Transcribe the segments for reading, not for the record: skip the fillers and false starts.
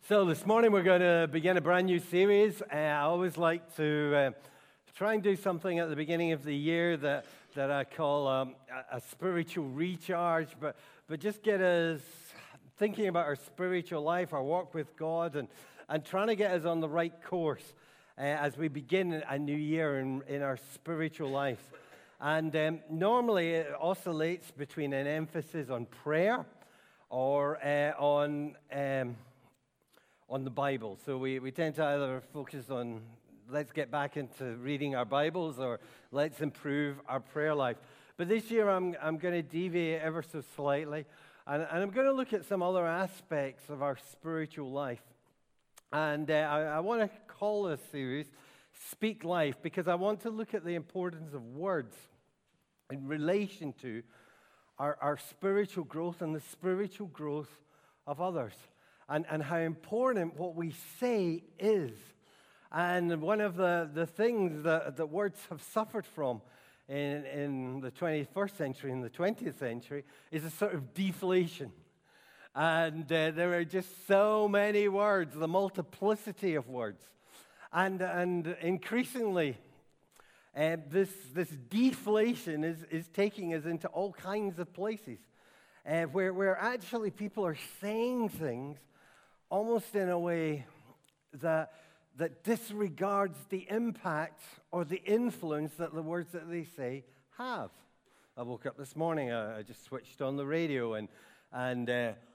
So this morning we're going to begin a brand new series. I always like to try and do something at the beginning of the year that I call a spiritual recharge, but just get us thinking about our spiritual life, our walk with God, and trying to get us on the right course as we begin a new year in our spiritual life. And normally it oscillates between an emphasis on prayer or on the Bible. So we tend to either focus on let's get back into reading our Bibles or let's improve our prayer life. But this year I'm going to deviate ever so slightly, and I'm going to look at some other aspects of our spiritual life. And I want to call this series Speak Life, because I want to look at the importance of words in relation to our spiritual growth and the spiritual growth of others. And how important what we say is. And one of the things that words have suffered from in the 21st century and the 20th century is a sort of deflation. And there are just so many words, the multiplicity of words. And increasingly, this deflation is taking us into all kinds of places where actually people are saying things almost in a way that disregards the impact or the influence that the words that they say have. I woke up this morning, I just switched on the radio, and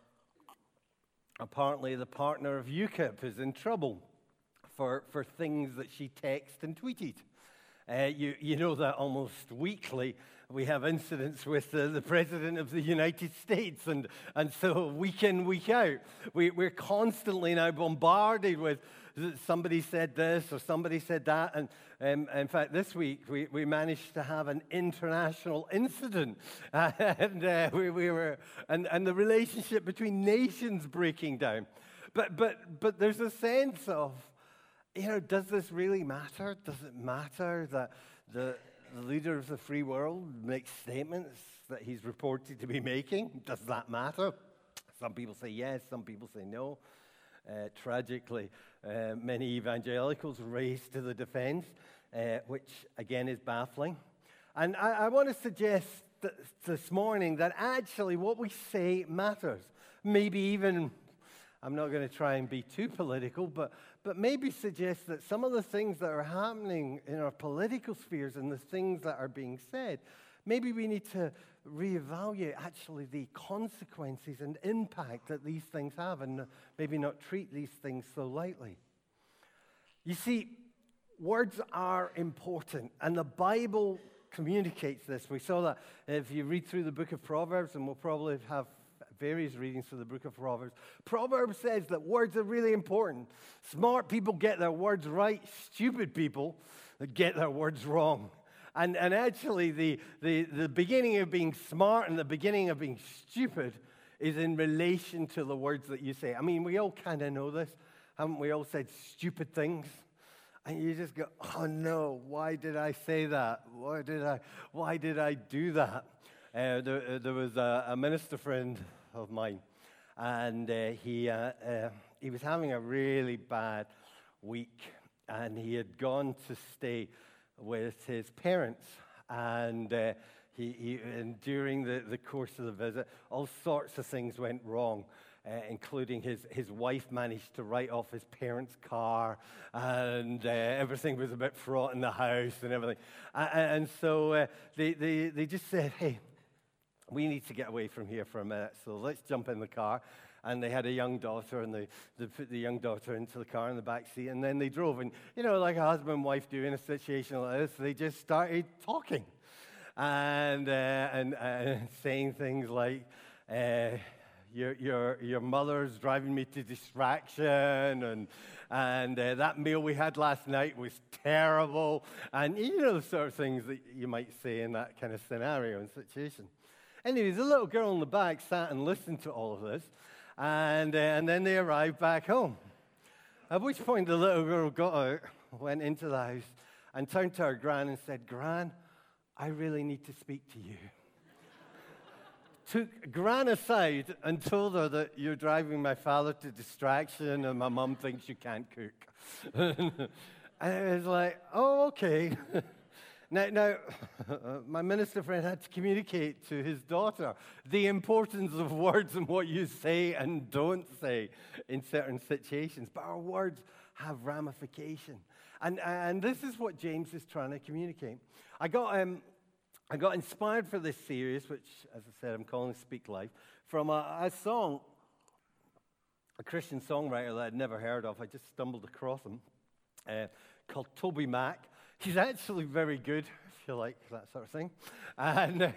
apparently the partner of UKIP is in trouble for things that she texted and tweeted. You know that almost weekly we have incidents with the President of the United States, and so week in, week out, we're constantly now bombarded with somebody said this or somebody said that, and in fact this week we managed to have an international incident, and the relationship between nations breaking down, but there's a sense of, does this really matter? Does it matter that the leader of the free world makes statements that he's reported to be making? Does that matter? Some people say yes, some people say no. Tragically, many evangelicals race to the defense, which again is baffling. And I want to suggest this morning that actually what we say matters. Maybe even, I'm not going to try and be too political, but maybe suggest that some of the things that are happening in our political spheres and the things that are being said, maybe we need to reevaluate actually the consequences and impact that these things have, and maybe not treat these things so lightly. You see, words are important, and the Bible communicates this. We saw that if you read through the book of Proverbs, and we'll probably have various readings for the book of Proverbs. Proverbs says that words are really important. Smart people get their words right. Stupid people get their words wrong. And actually, the beginning of being smart and the beginning of being stupid is in relation to the words that you say. I mean, we all kind of know this. Haven't we all said stupid things? And you just go, oh no, why did I say that? Why did I do that? There was a minister friend of mine, and he was having a really bad week, and he had gone to stay with his parents, and and during the course of the visit, all sorts of things went wrong, including his wife managed to write off his parents' car, and everything was a bit fraught in the house and everything, and so they just said, hey, we need to get away from here for a minute, so let's jump in the car. And they had a young daughter, and they put the young daughter into the car in the back seat, and then they drove. And, like a husband and wife do in a situation like this, they just started talking and saying things like, your mother's driving me to distraction, and that meal we had last night was terrible, and the sort of things that you might say in that kind of scenario and situation. Anyway, the little girl in the back sat and listened to all of this, and then they arrived back home. At which point the little girl got out, went into the house, and turned to her gran and said, Gran, I really need to speak to you. took Gran aside and told her that you're driving my father to distraction and my mum thinks you can't cook. And it was like, oh, okay. Now, my minister friend had to communicate to his daughter the importance of words and what you say and don't say in certain situations. But our words have ramification. And this is what James is trying to communicate. I got inspired for this series, which, as I said, I'm calling Speak Life, from a song, a Christian songwriter that I'd never heard of. I just stumbled across him, called Toby Mac. He's actually very good, if you like that sort of thing. And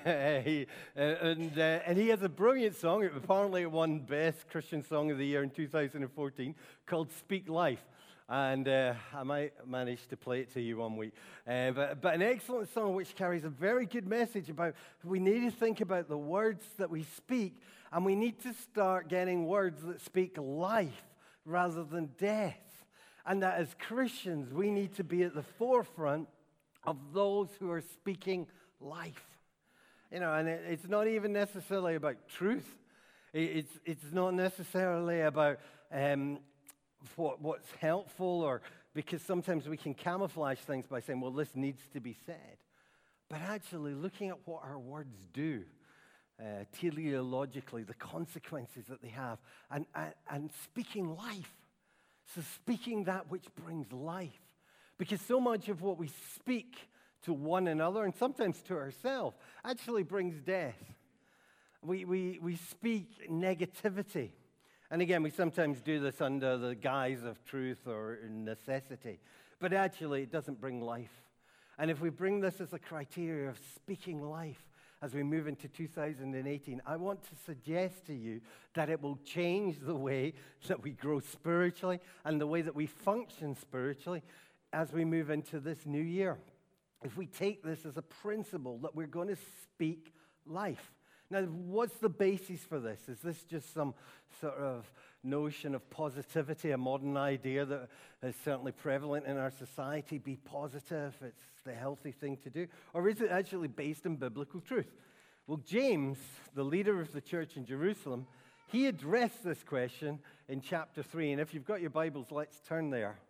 he has a brilliant song. It apparently won Best Christian Song of the Year in 2014, called Speak Life. And I might manage to play it to you one week. But an excellent song which carries a very good message about we need to think about the words that we speak, and we need to start getting words that speak life rather than death. And that as Christians, we need to be at the forefront of those who are speaking life. You know, and it's not even necessarily about truth. It's not necessarily about what's helpful, or because sometimes we can camouflage things by saying, well, this needs to be said. But actually looking at what our words do, teleologically, the consequences that they have, and speaking life. So speaking that which brings life. Because so much of what we speak to one another, and sometimes to ourselves, actually brings death. We speak negativity. And again, we sometimes do this under the guise of truth or necessity. But actually, it doesn't bring life. And if we bring this as a criteria of speaking life, as we move into 2018, I want to suggest to you that it will change the way that we grow spiritually and the way that we function spiritually as we move into this new year. If we take this as a principle that we're going to speak life. Now, what's the basis for this? Is this just some sort of notion of positivity, a modern idea that is certainly prevalent in our society? Be positive, it's the healthy thing to do. Or is it actually based in biblical truth? Well, James, the leader of the church in Jerusalem, he addressed this question in chapter 3. And if you've got your Bibles, let's turn there.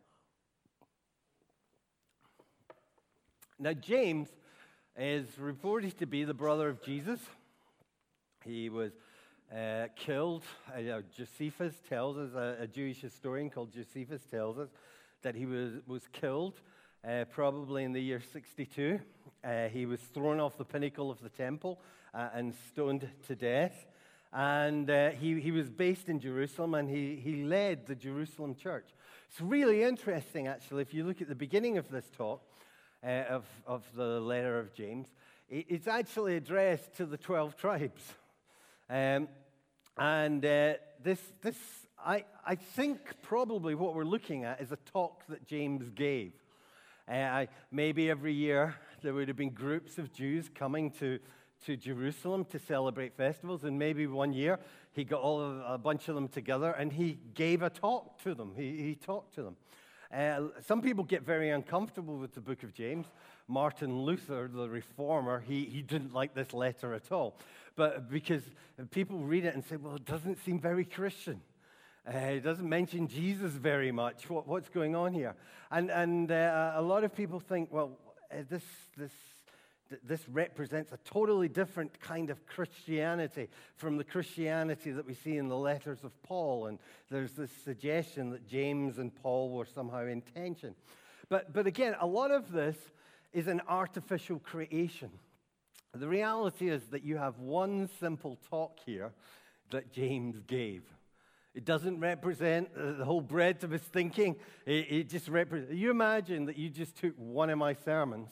Now, James is reported to be the brother of Jesus. He was killed. Josephus tells us, a Jewish historian called Josephus tells us that he was killed probably in the year 62. He was thrown off the pinnacle of the temple and stoned to death. And he was based in Jerusalem, and he led the Jerusalem church. It's really interesting, actually, if you look at the beginning of this talk, of the letter of James, it's actually addressed to the 12 tribes. I think probably what we're looking at is a talk that James gave. Maybe every year there would have been groups of Jews coming to Jerusalem to celebrate festivals, and maybe one year he got a bunch of them together and he gave a talk to them. He talked to them. Some people get very uncomfortable with the book of James. Martin Luther, the reformer, he didn't like this letter at all. But because people read it and say, well, it doesn't seem very Christian. It doesn't mention Jesus very much. What's going on here? And a lot of people think, well, this represents a totally different kind of Christianity from the Christianity that we see in the letters of Paul. And there's this suggestion that James and Paul were somehow in tension. But again, a lot of this is an artificial creation. The reality is that you have one simple talk here that James gave. It doesn't represent the whole breadth of his thinking. It just represents. You imagine that you just took one of my sermons,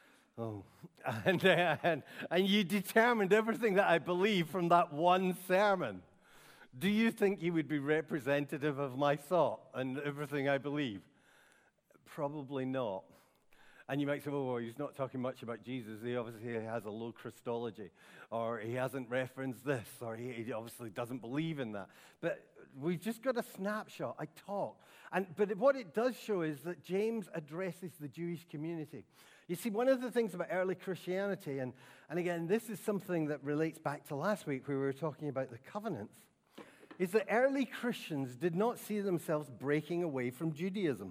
and you determined everything that I believe from that one sermon. Do you think you would be representative of my thought and everything I believe? Probably not. And you might say, well, he's not talking much about Jesus. He obviously has a low Christology, or he hasn't referenced this, or he obviously doesn't believe in that. But we've just got a snapshot. I talk. But what it does show is that James addresses the Jewish community. You see, one of the things about early Christianity, and again, this is something that relates back to last week where we were talking about the covenants, is that early Christians did not see themselves breaking away from Judaism.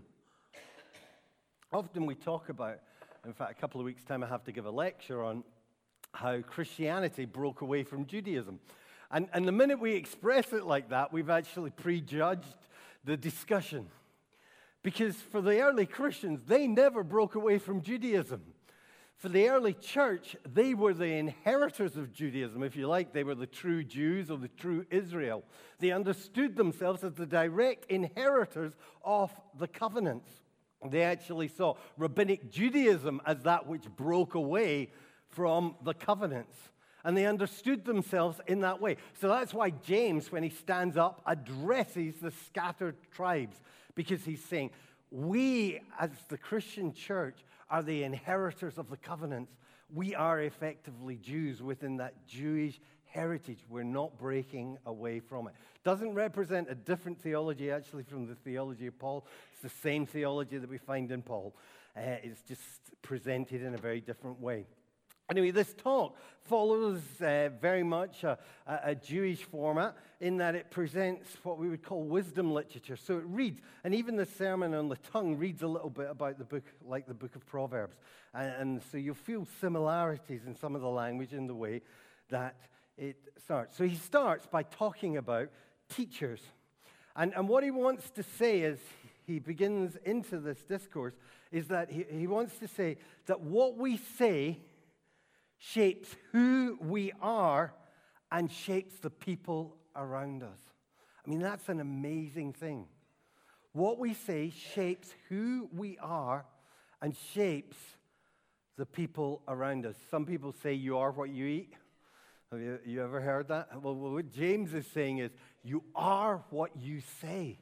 Often we talk about, in fact, a couple of weeks' time I have to give a lecture on how Christianity broke away from Judaism. And the minute we express it like that, we've actually prejudged the discussion. Because for the early Christians, they never broke away from Judaism. For the early church, they were the inheritors of Judaism, if you like. They were the true Jews or the true Israel. They understood themselves as the direct inheritors of the covenants. They actually saw rabbinic Judaism as that which broke away from the covenants. And they understood themselves in that way. So that's why James, when he stands up, addresses the scattered tribes. Because he's saying, we as the Christian church are the inheritors of the covenants. We are effectively Jews within that Jewish heritage. We're not breaking away from it. Doesn't represent a different theology, actually, from the theology of Paul. It's the same theology that we find in Paul. It's just presented in a very different way. Anyway, this talk follows very much a Jewish format in that it presents what we would call wisdom literature. So it reads, and even the Sermon on the Tongue reads a little bit about the book, like the book of Proverbs. And so you'll feel similarities in some of the language in the way that it starts. So he starts by talking about teachers. And what he wants to say as he begins into this discourse is that he wants to say that what we say shapes who we are and shapes the people around us. I mean, that's an amazing thing. What we say shapes who we are and shapes the people around us. Some people say you are what you eat. Have you ever heard that? Well, what James is saying is you are what you say.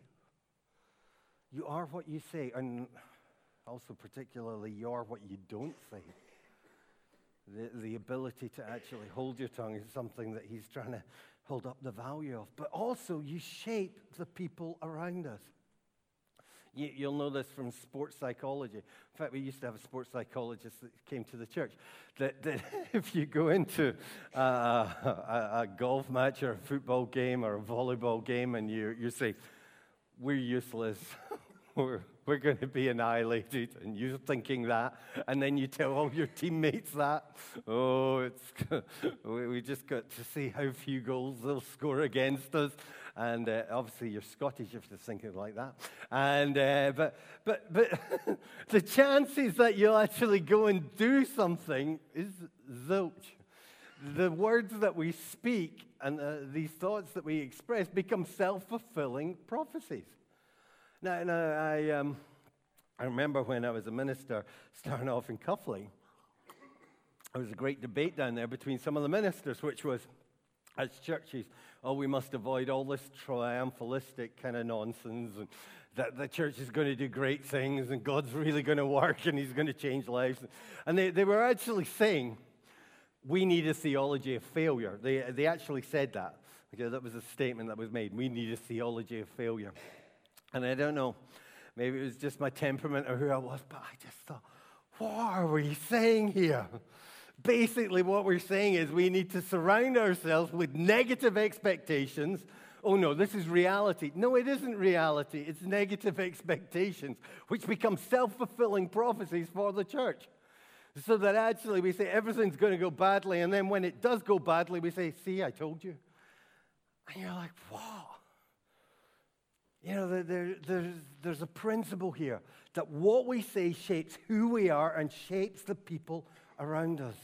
You are what you say. And also particularly you are what you don't say. The ability to actually hold your tongue is something that he's trying to hold up the value of. But also, you shape the people around us. You'll know this from sports psychology. In fact, we used to have a sports psychologist that came to the church. That if you go into a golf match or a football game or a volleyball game and you say, we're useless, we're going to be annihilated, and you're thinking that, and then you tell all your teammates that, we just got to see how few goals they'll score against us, and obviously you're Scottish if you're thinking like that, and but the chances that you'll actually go and do something is zilch. The words that we speak and these thoughts that we express become self-fulfilling prophecies. Now, I remember when I was a minister starting off in Cuffley, there was a great debate down there between some of the ministers, which was, as churches, we must avoid all this triumphalistic kind of nonsense, and that the church is going to do great things, and God's really going to work, and he's going to change lives. And they were actually saying, we need a theology of failure. They actually said that. Okay, that was a statement that was made. We need a theology of failure. And I don't know, maybe it was just my temperament or who I was, but I just thought, what are we saying here? Basically, what we're saying is we need to surround ourselves with negative expectations. Oh, no, this is reality. No, it isn't reality. It's negative expectations, which become self-fulfilling prophecies for the church. So that actually we say everything's going to go badly, and then when it does go badly, we say, see, I told you. And you're like, wow. You know, there's a principle here that what we say shapes who we are and shapes the people around us.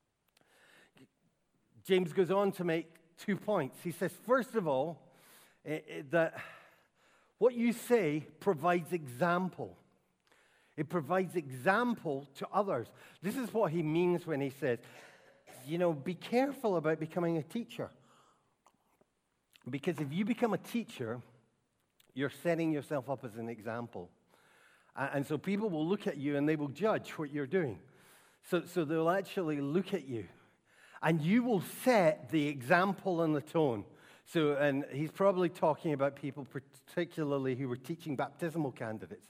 James goes on to make 2 points. He says, first of all, that what you say provides example. It provides example to others. This is what he means when he says, you know, be careful about becoming a teacher. Because if you become a teacher, you're setting yourself up as an example. And so people will look at you and they will judge what you're doing. So they'll actually look at you. And you will set the example and the tone. So, and he's probably talking about people particularly who were teaching baptismal candidates.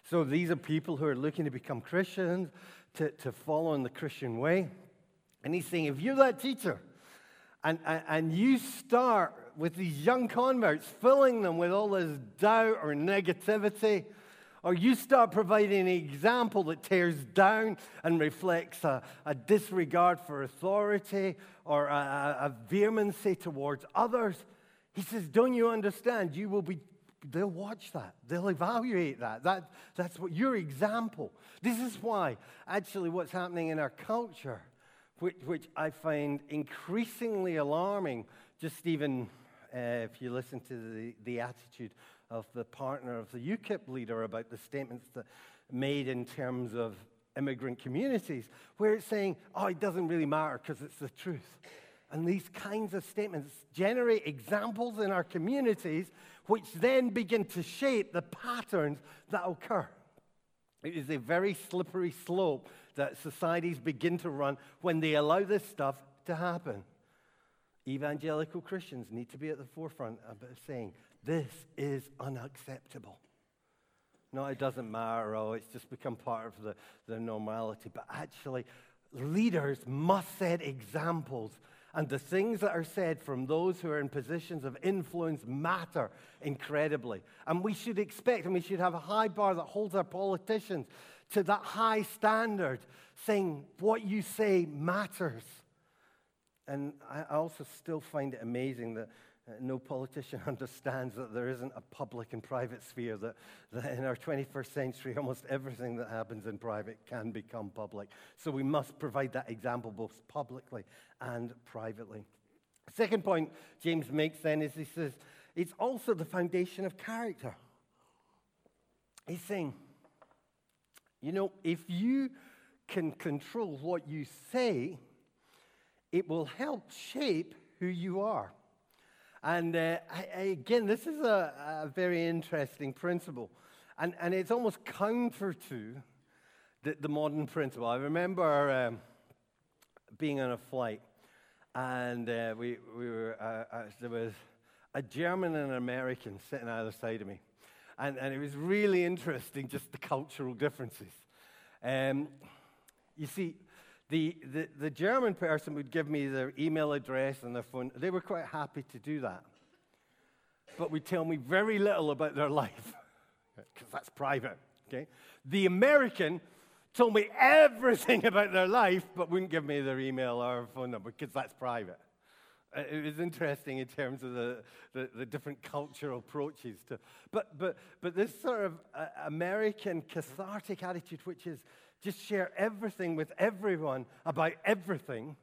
So these are people who are looking to become Christians, to follow in the Christian way. And he's saying, if you're that teacher, and you start with these young converts, filling them with all this doubt or negativity, or you start providing an example that tears down and reflects a disregard for authority or a vehemency towards others, he says, don't you understand? They'll watch that. They'll evaluate that. That's what your example. This is why, actually, what's happening in our culture, which I find increasingly alarming, just even if you listen to the attitude of the partner of the UKIP leader about the statements that made in terms of immigrant communities, where it's saying, oh, it doesn't really matter because it's the truth. And these kinds of statements generate examples in our communities which then begin to shape the patterns that occur. It is a very slippery slope that societies begin to run when they allow this stuff to happen. Evangelical Christians need to be at the forefront of saying, this is unacceptable. No, it doesn't matter, oh, it's just become part of the normality. But actually, leaders must set examples, and the things that are said from those who are in positions of influence matter incredibly. And we should expect, and we should have a high bar that holds our politicians to that high standard, saying what you say matters. And I also still find it amazing that no politician understands that there isn't a public and private sphere, that in our 21st century, almost everything that happens in private can become public. So we must provide that example both publicly and privately. Second point James makes then is he says, it's also the foundation of character. He's saying, you know, if you can control what you say, it will help shape who you are. And again, this is a very interesting principle. And it's almost counter to the modern principle. I remember being on a flight, and there was a German and an American sitting either side of me. And it was really interesting, just the cultural differences. You see, the German person would give me their email address and their phone. They were quite happy to do that. But would tell me very little about their life, because that's private, okay? The American told me everything about their life, but wouldn't give me their email or phone number, because that's private. It was interesting in terms of the different cultural approaches to. But this sort of American cathartic attitude, which is just share everything with everyone about everything,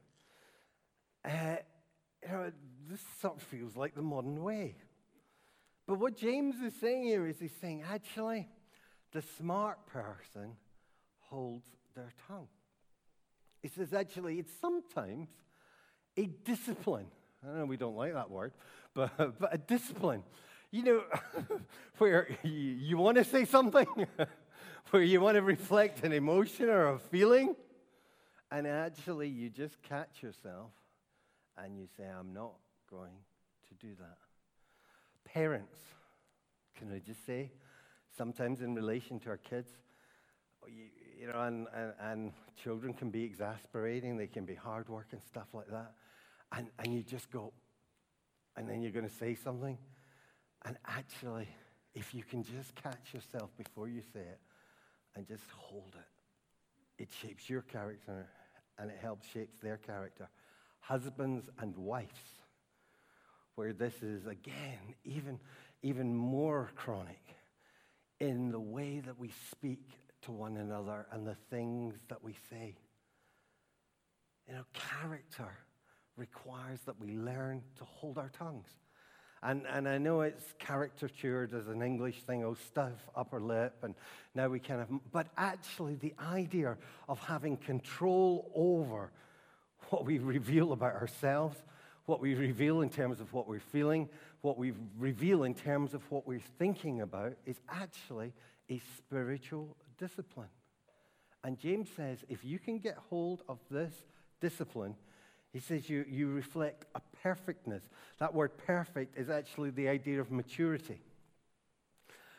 this sort of feels like the modern way. But what James is saying here is he's saying, actually, the smart person holds their tongue. He says, actually, it's sometimes a discipline. I know we don't like that word, but a discipline. You know, where you want to say something, where you want to reflect an emotion or a feeling, and actually you just catch yourself and you say, I'm not going to do that. Parents, can I just say, sometimes in relation to our kids, you know, and children can be exasperating, they can be hard work and stuff like that, and you just go, and then you're going to say something, and actually, if you can just catch yourself before you say it, and just hold it, it shapes your character, and it helps shape their character. Husbands and wives, where this is, again, even more chronic in the way that we speak to one another and the things that we say. You know, character requires that we learn to hold our tongues. And I know it's caricatured as an English thing, oh, stuff upper lip, and now we kind of, but actually the idea of having control over what we reveal about ourselves, what we reveal in terms of what we're feeling, what we reveal in terms of what we're thinking about is actually a spiritual discipline. And James says, if you can get hold of this discipline, he says you reflect a perfectness. That word perfect is actually the idea of maturity.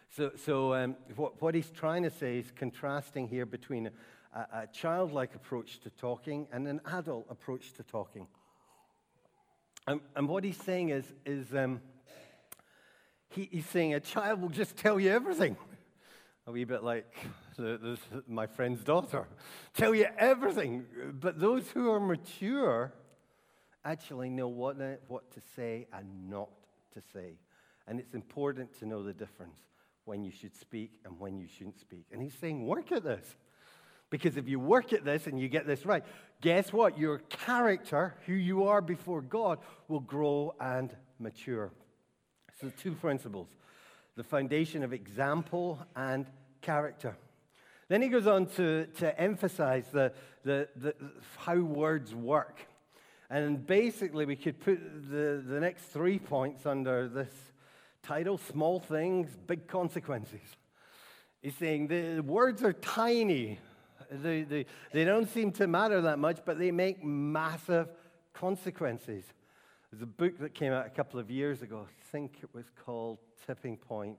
What he's trying to say is contrasting here between a childlike approach to talking and an adult approach to talking. And what he's saying is he's saying a child will just tell you everything. A wee bit like my friend's daughter. Tell you everything. But those who are mature actually know what to say and not to say. And it's important to know the difference when you should speak and when you shouldn't speak. And he's saying, work at this. Because if you work at this and you get this right, guess what? Your character, who you are before God, will grow and mature. So 2 principles. The foundation of example and character. Then he goes on to emphasize the how words work. And basically, we could put the next 3 points under this title, small things, big consequences. He's saying the words are tiny. They don't seem to matter that much, but they make massive consequences. There's a book that came out a couple of years ago. I think it was called Tipping Point.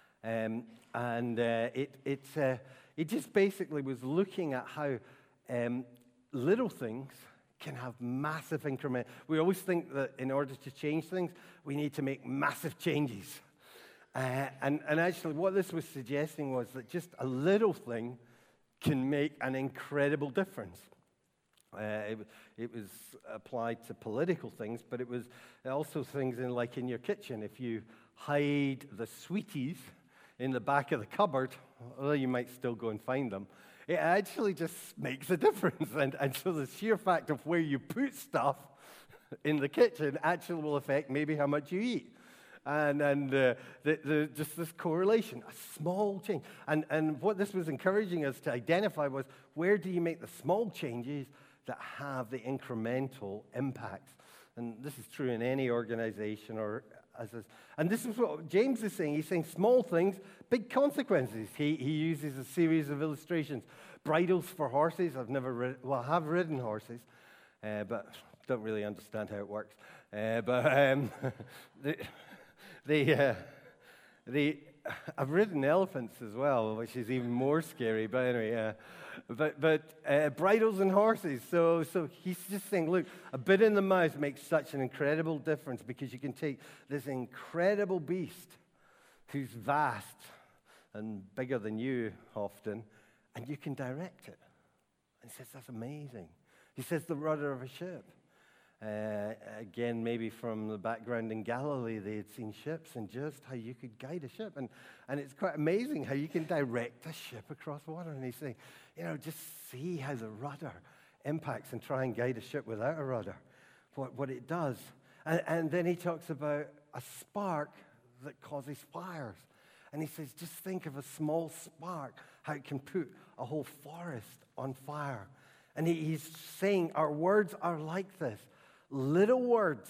It just basically was looking at how little things can have massive increment. We always think that in order to change things, we need to make massive changes. And actually what this was suggesting was that just a little thing can make an incredible difference. It was applied to political things, but it was also things in your kitchen. If you hide the sweeties in the back of the cupboard, although you might still go and find them, it actually just makes a difference. And so the sheer fact of where you put stuff in the kitchen actually will affect maybe how much you eat. And just this correlation, a small change. And what this was encouraging us to identify was, where do you make the small changes that have the incremental impacts? And this is true in any organization and this is what James is saying. He's saying small things, big consequences. He uses a series of illustrations. Bridles for horses. I've never I have ridden horses, but don't really understand how it works. I've ridden elephants as well, which is even more scary. But anyway, bridles and horses. So he's just saying, look, a bit in the mouth makes such an incredible difference, because you can take this incredible beast who's vast and bigger than you often, and you can direct it. And he says, that's amazing. He says the rudder of a ship. Again, maybe from the background in Galilee, they had seen ships and just how you could guide a ship. And it's quite amazing how you can direct a ship across water. And he's saying, just see how the rudder impacts, and try and guide a ship without a rudder, what it does. And then he talks about a spark that causes fires. And he says, just think of a small spark, how it can put a whole forest on fire. And he's saying our words are like this. Little words,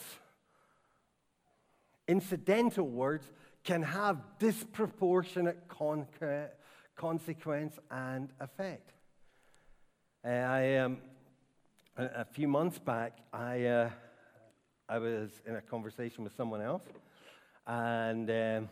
incidental words, can have disproportionate consequence and effect. A few months back, I was in a conversation with someone else, and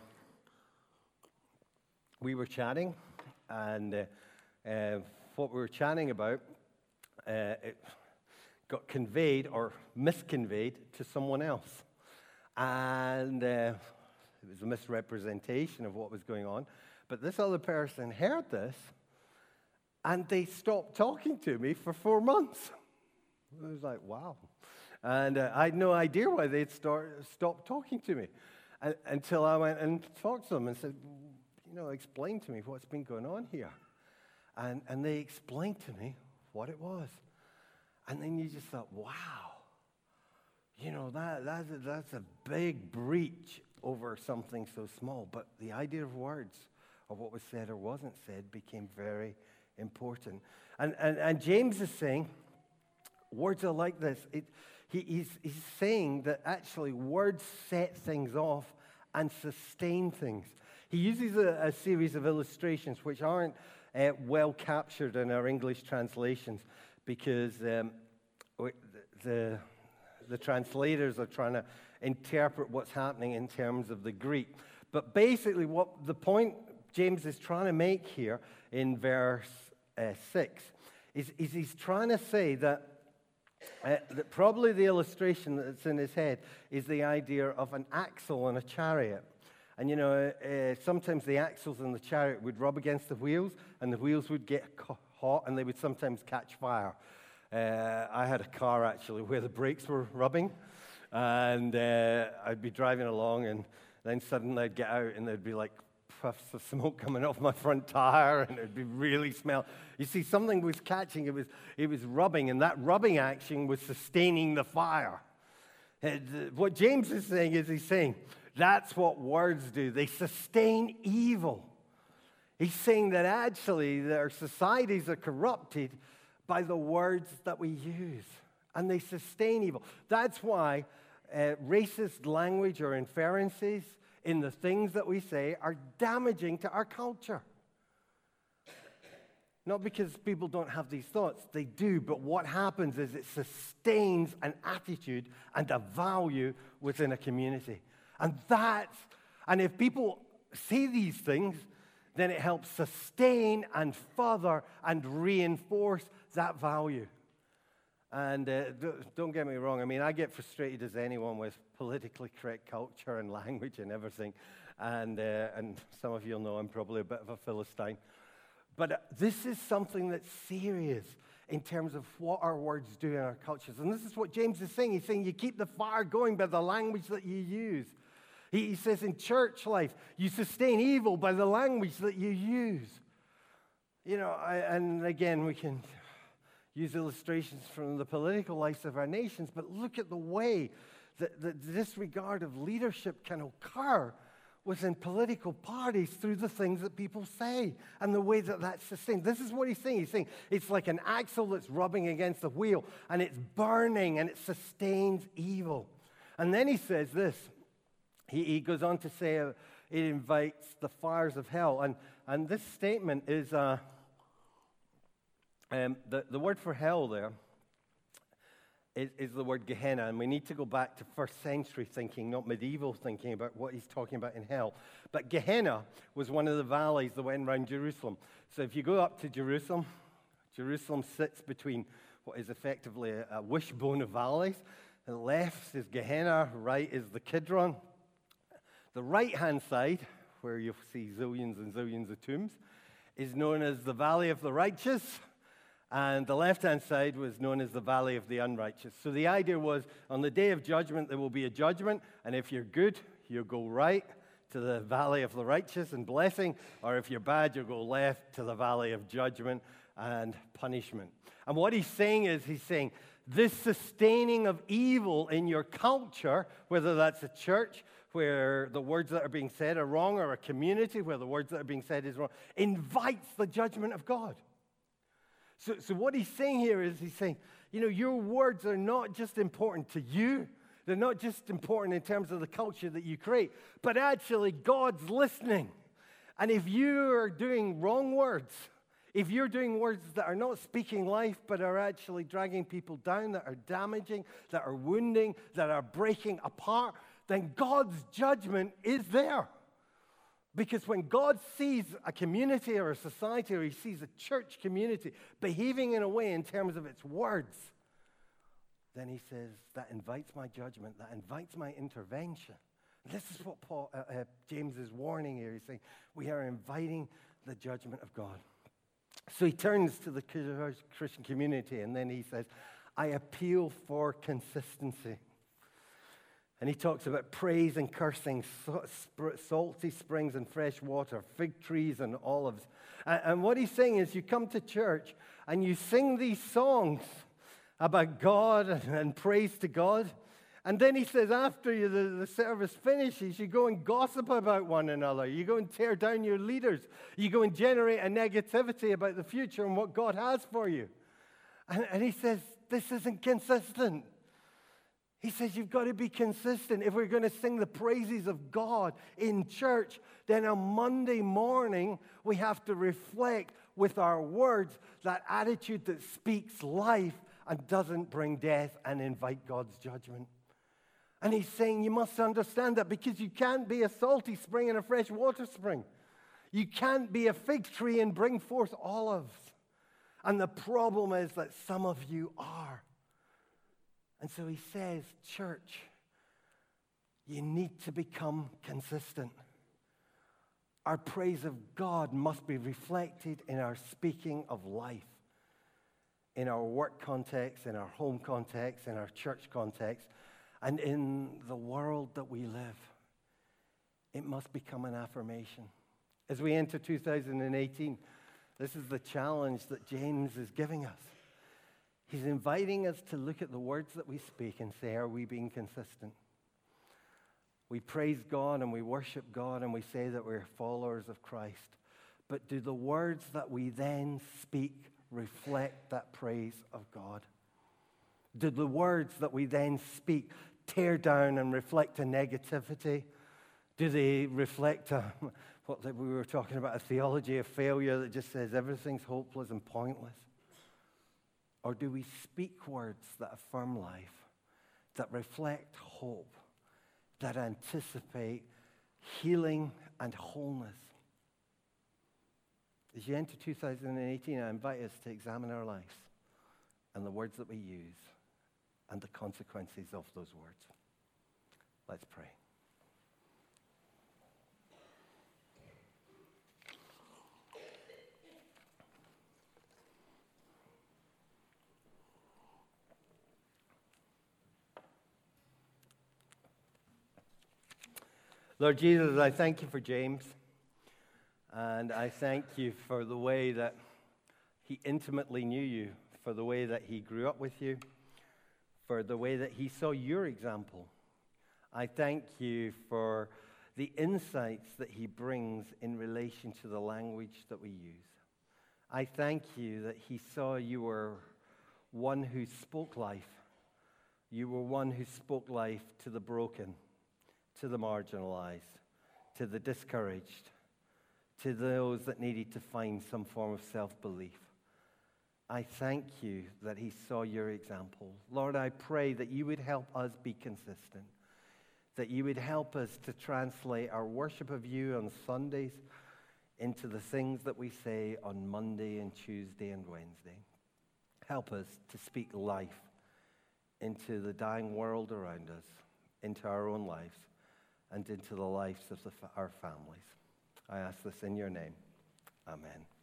we were chatting, and what we were chatting about, it got conveyed or misconveyed to someone else. And it was a misrepresentation of what was going on. But this other person heard this, and they stopped talking to me for 4 months. I was like, wow. And I had no idea why they'd stopped talking to me until I went and talked to them and said, explain to me what's been going on here. And they explained to me what it was. And then you just thought, wow, that's a big breach over something so small. But the idea of words, or what was said or wasn't said, became very important. And James is saying, words are like this. He's saying that actually words set things off and sustain things. He uses a series of illustrations which aren't well captured in our English translations, because the translators are trying to interpret what's happening in terms of the Greek. But basically, what the point James is trying to make here in verse 6 is he's trying to say that probably the illustration that's in his head is the idea of an axle on a chariot. And you know, sometimes the axles in the chariot would rub against the wheels, and the wheels would get hot, and they would sometimes catch fire. I had a car, actually, where the brakes were rubbing, and I'd be driving along, and then suddenly I'd get out, and there'd be like puffs of smoke coming off my front tire, and it'd be really smell. You see, something was catching, it was rubbing, and that rubbing action was sustaining the fire. What James is saying is he's saying, that's what words do. They sustain evil. He's saying that actually our societies are corrupted by the words that we use, and they sustain evil. That's why racist language or inferences in the things that we say are damaging to our culture. Not because people don't have these thoughts, they do, but what happens is it sustains an attitude and a value within a community. And if people see these things, then it helps sustain and further and reinforce that value. And don't get me wrong, I mean, I get frustrated as anyone with politically correct culture and language and everything. And some of you will know I'm probably a bit of a Philistine. But this is something that's serious in terms of what our words do in our cultures. And this is what James is saying. He's saying you keep the fire going by the language that you use. He says in church life, you sustain evil by the language that you use. You know, and again, we can use illustrations from the political lives of our nations, but look at the way that the disregard of leadership can occur within political parties through the things that people say and the way that that's sustained. This is what he's saying. He's saying it's like an axle that's rubbing against the wheel, and it's burning, and it sustains evil. And then he says this. He goes on to say it invites the fires of hell. And this statement is, the word for hell there is the word Gehenna. And we need to go back to first century thinking, not medieval thinking about what he's talking about in hell. But Gehenna was one of the valleys that went around Jerusalem. So if you go up to Jerusalem, Jerusalem sits between what is effectively a wishbone of valleys. The left is Gehenna, right is the Kidron. The right-hand side, where you'll see zillions and zillions of tombs, is known as the Valley of the Righteous, and the left-hand side was known as the Valley of the Unrighteous. So the idea was, on the day of judgment, there will be a judgment, and if you're good, you'll go right to the Valley of the Righteous and blessing, or if you're bad, you'll go left to the Valley of Judgment and punishment. And what he's saying is, he's saying, this sustaining of evil in your culture, whether that's a church, where the words that are being said are wrong, or a community where the words that are being said is wrong, invites the judgment of God. So what he's saying here is he's saying, you know, your words are not just important to you. They're not just important in terms of the culture that you create, but actually God's listening. And if you are doing wrong words, if you're doing words that are not speaking life, but are actually dragging people down, that are damaging, that are wounding, that are breaking apart, then God's judgment is there. Because when God sees a community or a society, or he sees a church community behaving in a way in terms of its words, then he says, that invites my judgment, that invites my intervention. This is what James is warning here. He's saying, we are inviting the judgment of God. So he turns to the Christian community, and then he says, I appeal for consistency. And he talks about praise and cursing, salty springs and fresh water, fig trees and olives. And what he's saying is you come to church and you sing these songs about God and praise to God. And then he says after the service finishes, you go and gossip about one another. You go and tear down your leaders. You go and generate a negativity about the future and what God has for you. And he says, this isn't consistent. He says you've got to be consistent. If we're going to sing the praises of God in church, then on Monday morning, we have to reflect with our words that attitude that speaks life and doesn't bring death and invite God's judgment. And he's saying you must understand that, because you can't be a salty spring and a fresh water spring. You can't be a fig tree and bring forth olives. And the problem is that some of you are. And so he says, church, you need to become consistent. Our praise of God must be reflected in our speaking of life, in our work context, in our home context, in our church context, and in the world that we live. It must become an affirmation. As we enter 2018, this is the challenge that James is giving us. He's inviting us to look at the words that we speak and say, are we being consistent? We praise God and we worship God and we say that we're followers of Christ. But do the words that we then speak reflect that praise of God? Do the words that we then speak tear down and reflect a negativity? Do they reflect what we were talking about, a theology of failure that just says everything's hopeless and pointless? Or do we speak words that affirm life, that reflect hope, that anticipate healing and wholeness? As you enter 2018, I invite us to examine our lives and the words that we use and the consequences of those words. Let's pray. Lord Jesus, I thank you for James, and I thank you for the way that he intimately knew you, for the way that he grew up with you, for the way that he saw your example. I thank you for the insights that he brings in relation to the language that we use. I thank you that he saw you were one who spoke life. You were one who spoke life to the broken, to the marginalized, to the discouraged, to those that needed to find some form of self-belief. I thank you that he saw your example. Lord, I pray that you would help us be consistent, that you would help us to translate our worship of you on Sundays into the things that we say on Monday and Tuesday and Wednesday. Help us to speak life into the dying world around us, into our own lives, and into the lives of our families. I ask this in your name. Amen.